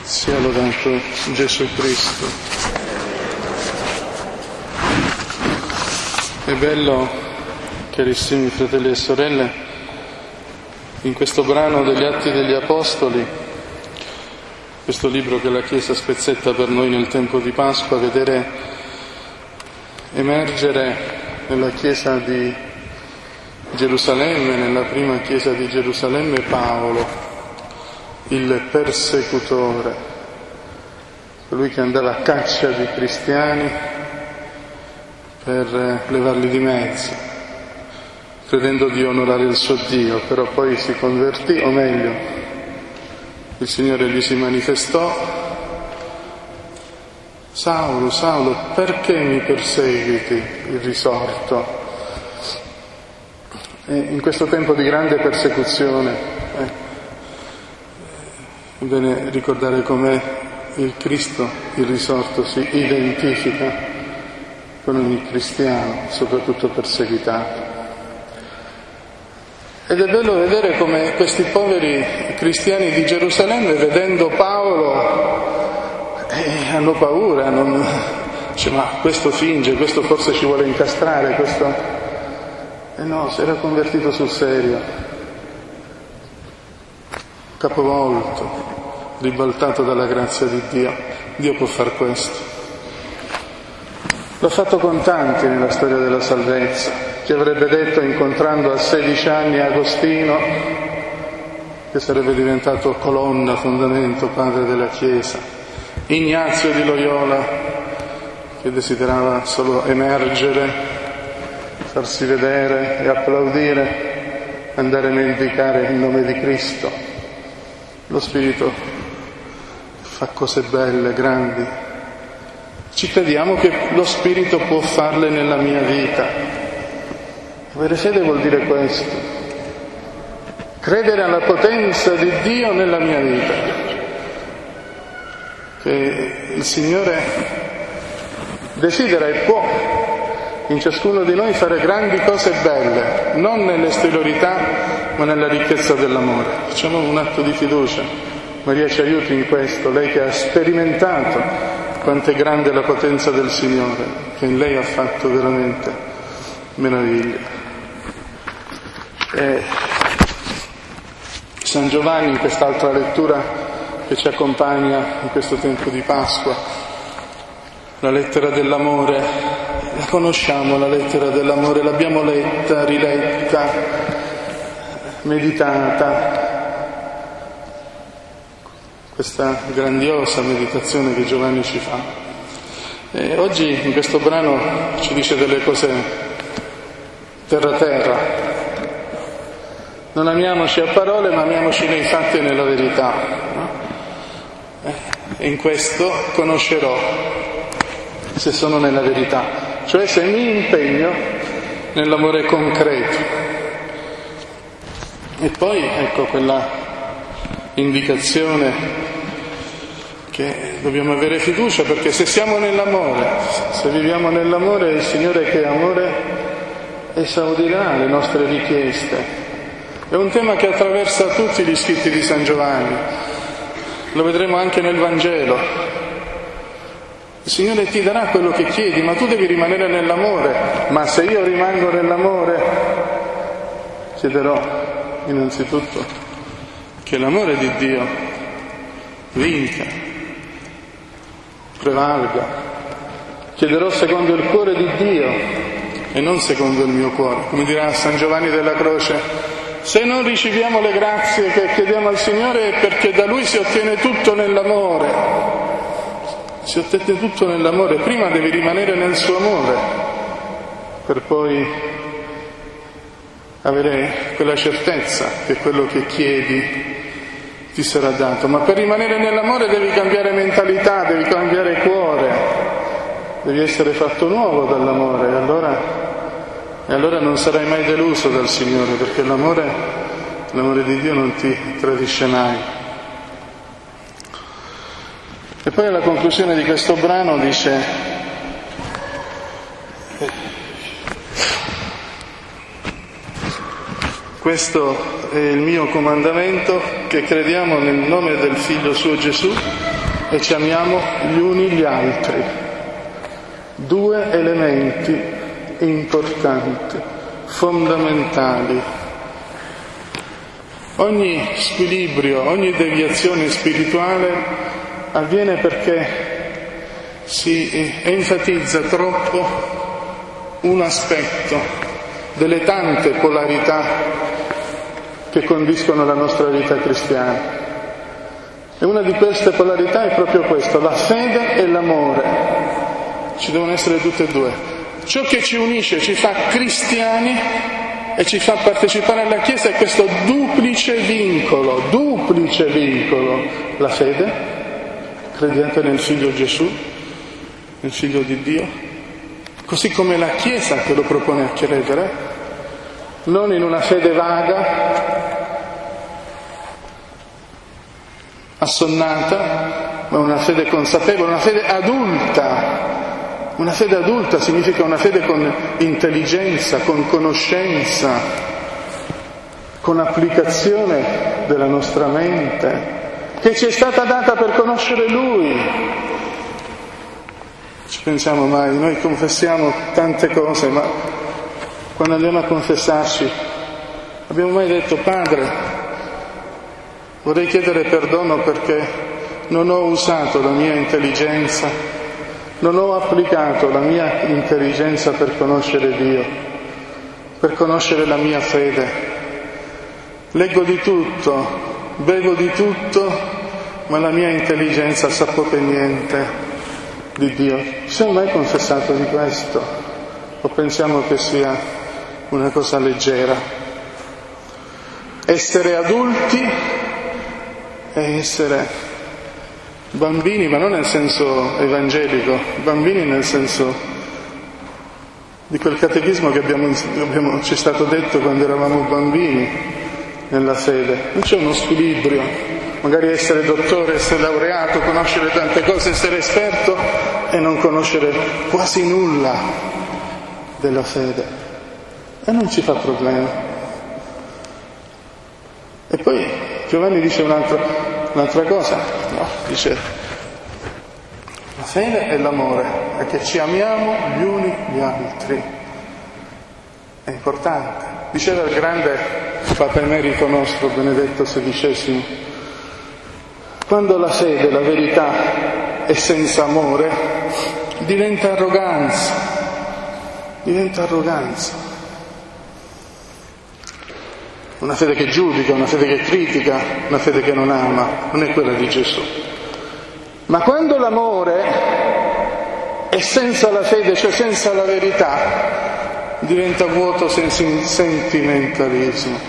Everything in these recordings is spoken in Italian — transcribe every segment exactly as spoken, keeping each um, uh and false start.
Sia lodato Gesù Cristo. È bello, carissimi fratelli e sorelle, in questo brano degli Atti degli Apostoli, questo libro che la Chiesa spezzetta per noi nel tempo di Pasqua, vedere emergere nella Chiesa di Gerusalemme, nella prima Chiesa di Gerusalemme, Paolo, il persecutore, colui che andava a caccia di cristiani per levarli di mezzo, credendo di onorare il suo Dio, però poi si convertì, o meglio, il Signore gli si manifestò: Saulo, Saulo, perché mi perseguiti? Il risorto. E in questo tempo di grande persecuzione, eh, è bene ricordare com'è il Cristo, il risorto, si identifica con ogni cristiano, soprattutto perseguitato. Ed è bello vedere come questi poveri cristiani di Gerusalemme, vedendo Paolo, eh, hanno paura, non... dice, ma questo finge, questo forse ci vuole incastrare, questo... E eh no, si era convertito sul serio, capovolto, ribaltato dalla grazia di Dio. Dio può far questo. L'ha fatto con tanti nella storia della salvezza. Chi avrebbe detto, incontrando a sedici anni Agostino, che sarebbe diventato colonna, fondamento, padre della Chiesa, Ignazio di Loyola, che desiderava solo emergere, farsi vedere e applaudire, andare a mendicare il nome di Cristo. Lo Spirito fa cose belle, grandi. Ci crediamo che lo Spirito può farle nella mia vita. Avere fede vuol dire questo. Credere alla potenza di Dio nella mia vita. Che il Signore desidera e può in ciascuno di noi fare grandi cose belle, non nell'esteriorità, ma nella ricchezza dell'amore. Facciamo un atto di fiducia. Maria ci aiuti in questo, lei che ha sperimentato quanto è grande la potenza del Signore, che in lei ha fatto veramente meraviglie. E San Giovanni, in quest'altra lettura che ci accompagna in questo tempo di Pasqua, la lettera dell'amore, la conosciamo la lettera dell'amore, l'abbiamo letta, riletta, meditata, questa grandiosa meditazione che Giovanni ci fa. E oggi in questo brano ci dice delle cose terra-terra. Non amiamoci a parole, ma amiamoci nei fatti e nella verità. E in questo conoscerò se sono nella verità, cioè se mi impegno nell'amore concreto. E poi ecco quella indicazione che dobbiamo avere fiducia, perché se siamo nell'amore, se viviamo nell'amore, il Signore che è amore esaudirà le nostre richieste. È un tema che attraversa tutti gli scritti di San Giovanni, lo vedremo anche nel Vangelo. Il Signore ti darà quello che chiedi, ma tu devi rimanere nell'amore. Ma se io rimango nell'amore, chiederò innanzitutto che l'amore di Dio vinca, prevalga. Chiederò secondo il cuore di Dio e non secondo il mio cuore. Come dirà San Giovanni della Croce, se non riceviamo le grazie che chiediamo al Signore è perché da Lui si ottiene tutto nell'amore. Si ottiene tutto nell'amore. Prima devi rimanere nel suo amore per poi avere quella certezza che quello che chiedi ti sarà dato. Ma per rimanere nell'amore devi cambiare mentalità, devi cambiare cuore, devi essere fatto nuovo dall'amore, e allora, e allora non sarai mai deluso dal Signore, perché l'amore, l'amore di Dio non ti tradisce mai. E poi alla conclusione di questo brano dice: questo è il mio comandamento, che crediamo nel nome del Figlio suo Gesù e ci amiamo gli uni gli altri. Due elementi importanti, fondamentali. Ogni squilibrio, ogni deviazione spirituale avviene perché si enfatizza troppo un aspetto delle tante polarità che condiscono la nostra vita cristiana. E una di queste polarità è proprio questo, la fede e l'amore. Ci devono essere tutte e due. Ciò che ci unisce, ci fa cristiani e ci fa partecipare alla Chiesa è questo duplice vincolo, duplice vincolo. La fede, crediate nel Figlio Gesù, nel Figlio di Dio, così come la Chiesa che lo propone a credere, non in una fede vaga, assonnata, ma una fede consapevole, una fede adulta. Una fede adulta significa una fede con intelligenza, con conoscenza, con applicazione della nostra mente, che ci è stata data per conoscere Lui. Ci pensiamo mai, noi confessiamo tante cose, ma quando andiamo a confessarci abbiamo mai detto: Padre, vorrei chiedere perdono perché non ho usato la mia intelligenza, non ho applicato la mia intelligenza per conoscere Dio, per conoscere la mia fede. Leggo di tutto, bevo di tutto, ma la mia intelligenza sa poco e niente di Dio. Ci siamo mai confessato di questo? O pensiamo che sia una cosa leggera? Essere adulti è essere bambini, ma non nel senso evangelico, bambini nel senso di quel catechismo che abbiamo, abbiamo, ci è stato detto quando eravamo bambini nella fede. Non c'è uno squilibrio, magari essere dottore, essere laureato, conoscere tante cose, essere esperto e non conoscere quasi nulla della fede. E non ci fa problema. E poi Giovanni dice un altro Un'altra cosa, no? Dice la fede e l'amore, è che ci amiamo gli uni gli altri. È importante. Diceva il grande Papa Emerito nostro, Benedetto sedicesimo, quando la fede, la verità è senza amore, diventa arroganza, diventa arroganza. Una fede che giudica, una fede che critica, una fede che non ama, non è quella di Gesù. Ma quando l'amore è senza la fede, cioè senza la verità, diventa vuoto sentimentalismo.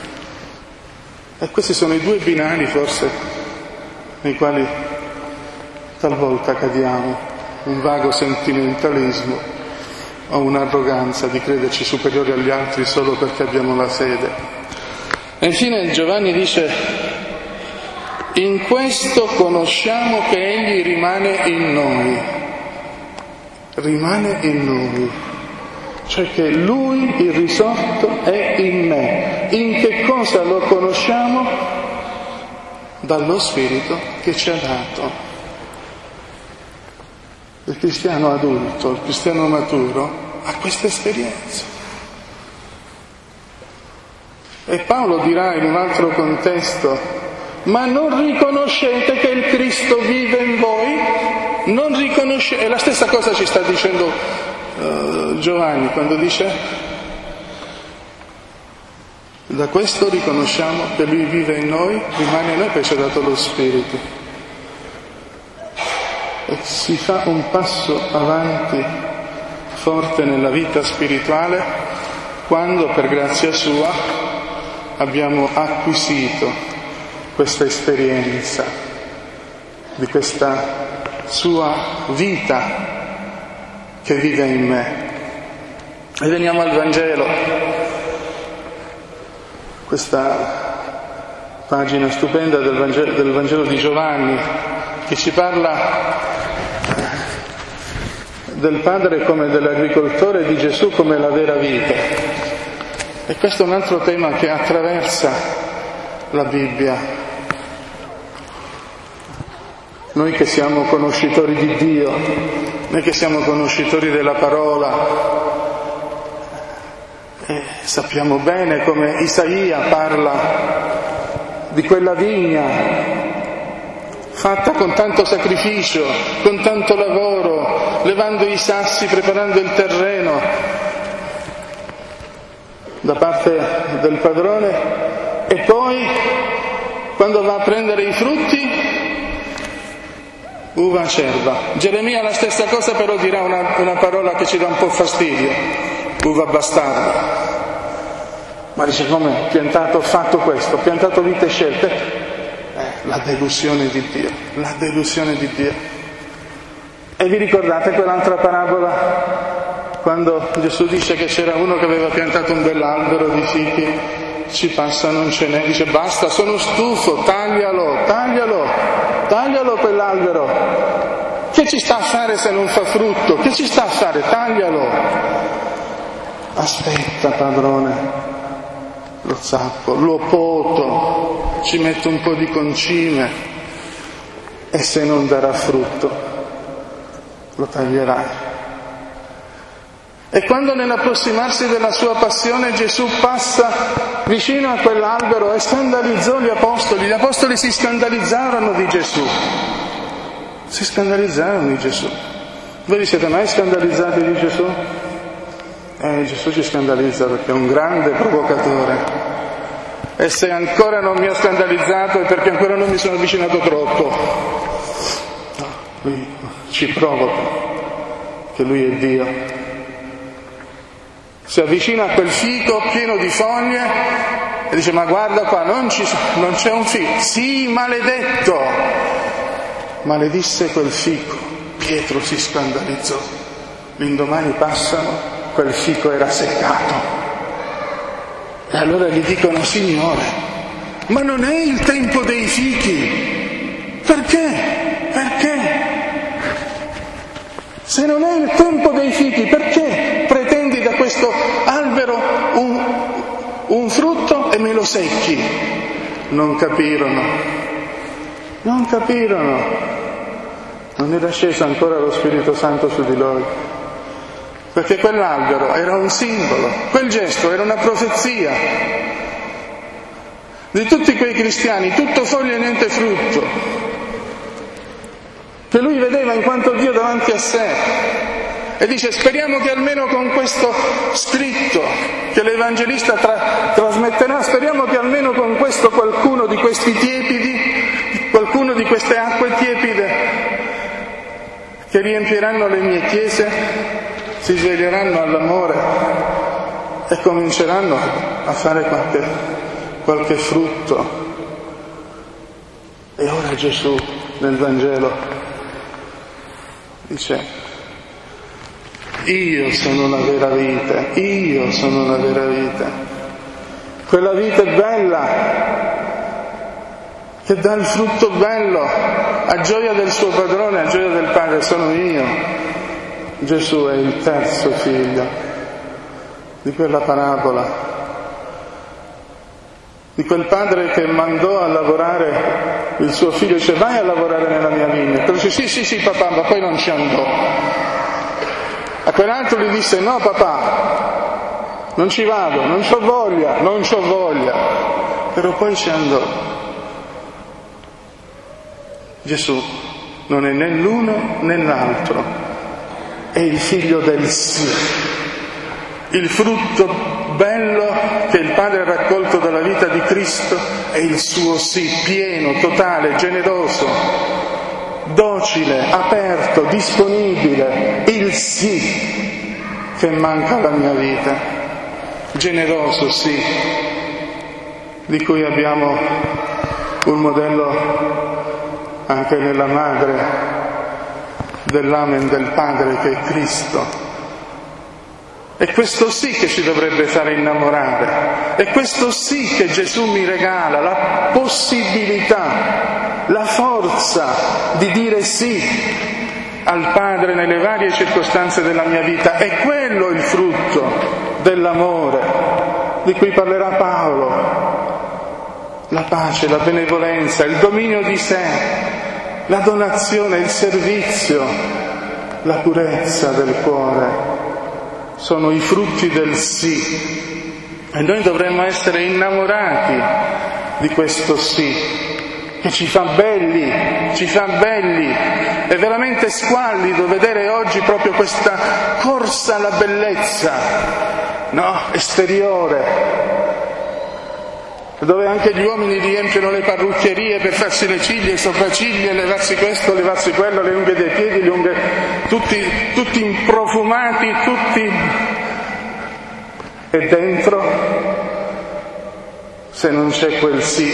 E questi sono i due binari forse nei quali talvolta cadiamo, un vago sentimentalismo o un'arroganza di crederci superiori agli altri solo perché abbiamo la fede. E infine Giovanni dice: in questo conosciamo che Egli rimane in noi, rimane in noi, cioè che Lui, il risorto, è in me. In che cosa lo conosciamo? Dallo Spirito che ci ha dato. Il cristiano adulto, il cristiano maturo ha questa esperienza. E Paolo dirà in un altro contesto: ma non riconoscete che il Cristo vive in voi? Non riconoscete? E la stessa cosa ci sta dicendo uh, Giovanni quando dice: da questo riconosciamo che Lui vive in noi, rimane in noi perché ci ha dato lo Spirito. E si fa un passo avanti forte nella vita spirituale quando, per grazia sua, abbiamo acquisito questa esperienza di questa sua vita che vive in me. E veniamo al Vangelo, questa pagina stupenda del Vangelo, del Vangelo di Giovanni, che ci parla del padre come dell'agricoltore e di Gesù come la vera vita. E questo è un altro tema che attraversa la Bibbia. Noi che siamo conoscitori di Dio, noi che siamo conoscitori della parola, eh, sappiamo bene come Isaia parla di quella vigna fatta con tanto sacrificio, con tanto lavoro, levando i sassi, preparando il terreno da parte del padrone, e poi quando va a prendere i frutti, uva acerba. Geremia la stessa cosa, però dirà una, una parola che ci dà un po' fastidio: uva bastarda. Ma dice, come piantato, fatto questo, piantato vite scelte? Eh, la delusione di Dio, la delusione di Dio. E vi ricordate quell'altra parabola? Quando Gesù dice che c'era uno che aveva piantato un bell'albero di fichi, ci passa, non ce n'è, dice basta, sono stufo, taglialo, taglialo, taglialo quell'albero. Che ci sta a fare se non fa frutto? Che ci sta a fare? Taglialo. Aspetta, padrone, lo zappo, lo poto, ci metto un po' di concime, e se non darà frutto lo taglierai. E quando nell'approssimarsi della sua passione Gesù passa vicino a quell'albero e scandalizzò gli apostoli, gli apostoli si scandalizzarono di Gesù, si scandalizzarono di Gesù. Voi vi siete mai scandalizzati di Gesù? Eh, Gesù ci scandalizza perché è un grande provocatore, e se ancora non mi ho scandalizzato è perché ancora non mi sono avvicinato troppo. No, lui ci provoca, che lui è Dio. Si avvicina a quel fico pieno di foglie e dice, ma guarda qua, non, ci, non c'è un fico. Sì, maledetto! Maledisse quel fico. Pietro si scandalizzò. L'indomani passano, quel fico era seccato. E allora gli dicono, Signore, ma non è il tempo dei fichi. Perché? Perché? Se non è il tempo dei fichi, perché pretendi da questo albero un, un frutto e me lo secchi? Non capirono, non capirono. Non era sceso ancora lo Spirito Santo su di loro, perché quell'albero era un simbolo, quel gesto era una profezia di tutti quei cristiani, tutto foglie e niente frutto, che lui vedeva in quanto Dio davanti a sé, e dice, speriamo che almeno con questo scritto che l'Evangelista tra- trasmetterà, speriamo che almeno con questo qualcuno di questi tiepidi, qualcuno di queste acque tiepide che riempiranno le mie chiese, si sveglieranno all'amore e cominceranno a fare qualche, qualche frutto. E ora Gesù nel Vangelo dice, io sono la vera vita, io sono la vera vita. Quella vita è bella, che dà il frutto bello, a gioia del suo padrone, a gioia del Padre, sono io. Gesù è il terzo figlio di quella parabola, di quel padre che mandò a lavorare il suo figlio, dice, vai a lavorare nella mia vigna. Però dice, sì, sì, sì, papà, ma poi non ci andò. A quell'altro gli disse, no papà, non ci vado, non c'ho voglia, non c'ho voglia. Però poi ci andò. Gesù non è né l'uno né l'altro, è il figlio del sì, il frutto bello che il Padre ha raccolto dalla vita di Cristo è il suo sì, pieno, totale, generoso, docile, aperto, disponibile, il sì che manca alla mia vita, generoso sì, di cui abbiamo un modello anche nella madre dell'amen del Padre che è Cristo. È questo sì che ci dovrebbe fare innamorare, è questo sì che Gesù mi regala, la possibilità, la forza di dire sì al Padre nelle varie circostanze della mia vita. È quello il frutto dell'amore di cui parlerà Paolo. La pace, la benevolenza, il dominio di sé, la donazione, il servizio, la purezza del cuore sono i frutti del sì. E noi dovremmo essere innamorati di questo sì, che ci fa belli, ci fa belli. È veramente squallido vedere oggi proprio questa corsa alla bellezza, no? Esteriore, dove anche gli uomini riempiono le parrucchierie per farsi le ciglia, i sopracciglia, levarsi questo, levarsi quello, le unghie dei piedi, le unghie, tutti, tutti improfumati, tutti. E dentro, se non c'è quel sì,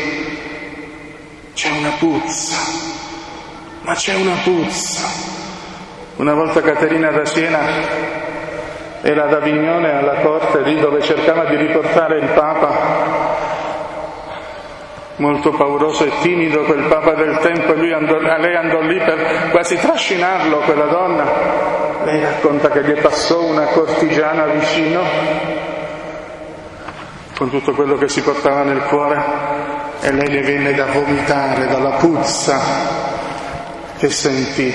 c'è una puzza, ma c'è una puzza. Una volta Caterina da Siena era ad Avignone alla corte, lì dove cercava di riportare il Papa, molto pauroso e timido quel Papa del tempo, e lui andò, lei andò lì per quasi trascinarlo, quella donna. Lei racconta che gli passò una cortigiana vicino, con tutto quello che si portava nel cuore, e lei le venne da vomitare dalla puzza che sentì.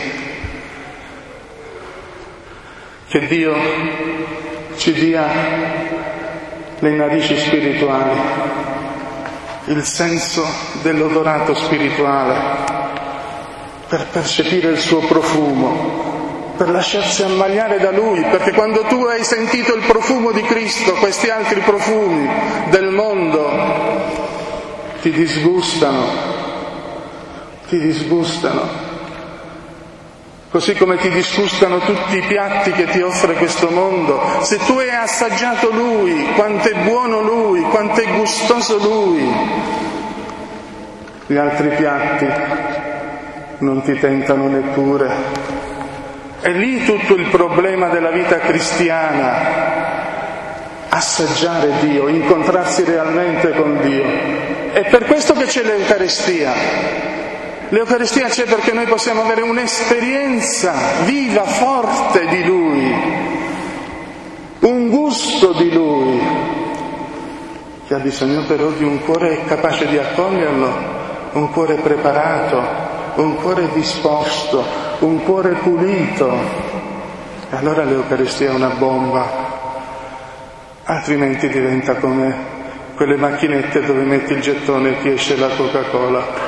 Che Dio ci dia le narici spirituali, il senso dell'odorato spirituale, per percepire il suo profumo, per lasciarsi ammaliare da Lui, perché quando tu hai sentito il profumo di Cristo, questi altri profumi del mondo ti disgustano, ti disgustano. Così come ti disgustano tutti i piatti che ti offre questo mondo. Se tu hai assaggiato Lui, quanto è buono Lui, quanto è gustoso Lui, gli altri piatti non ti tentano neppure. È lì tutto il problema della vita cristiana: assaggiare Dio, incontrarsi realmente con Dio. È per questo che c'è l'Eucaristia. L'Eucaristia c'è perché noi possiamo avere un'esperienza viva, forte di Lui, un gusto di Lui, che ha bisogno però di un cuore capace di accoglierlo, un cuore preparato, un cuore disposto, un cuore pulito. E allora l'Eucaristia è una bomba, altrimenti diventa come quelle macchinette dove metti il gettone e ti esce la Coca-Cola.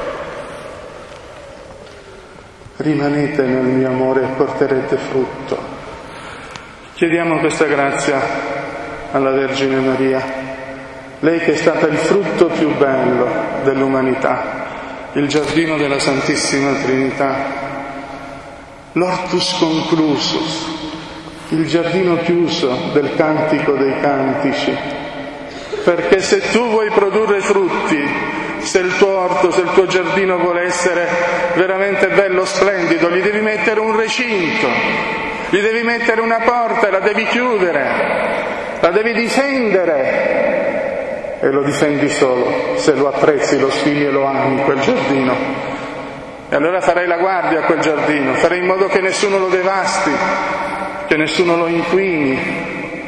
Rimanete nel mio amore e porterete frutto. Chiediamo questa grazia alla Vergine Maria, lei che è stata il frutto più bello dell'umanità, il giardino della Santissima Trinità, l'ortus conclusus, il giardino chiuso del Cantico dei Cantici, perché se tu vuoi produrre frutti, se il tuo orto, se il tuo giardino vuole essere veramente bello, splendido, gli devi mettere un recinto, gli devi mettere una porta, la devi chiudere, la devi difendere, e lo difendi solo se lo apprezzi, lo stimi e lo ami quel giardino. E allora farai la guardia a quel giardino, farai in modo che nessuno lo devasti, che nessuno lo inquini.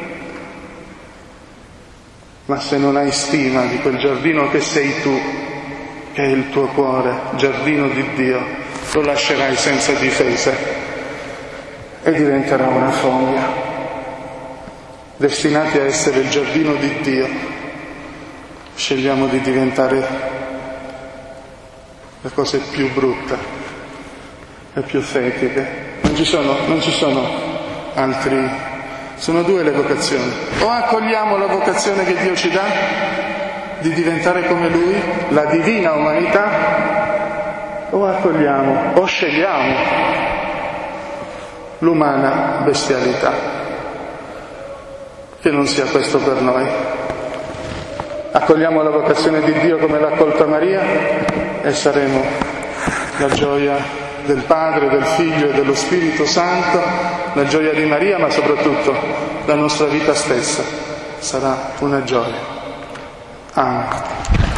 Ma se non hai stima di quel giardino che sei tu, che è il tuo cuore, giardino di Dio, lo lascerai senza difese e diventerà una foglia. Destinati a essere il giardino di Dio, scegliamo di diventare le cose più brutte e più fetiche. Non ci sono, non ci sono altri. Sono due le vocazioni: o accogliamo la vocazione che Dio ci dà di diventare come Lui, la divina umanità, o accogliamo, o scegliamo l'umana bestialità. Che non sia questo per noi. Accogliamo la vocazione di Dio come l'ha accolta Maria e saremo la gioia del Padre, del Figlio e dello Spirito Santo, la gioia di Maria, ma soprattutto la nostra vita stessa sarà una gioia. Amen.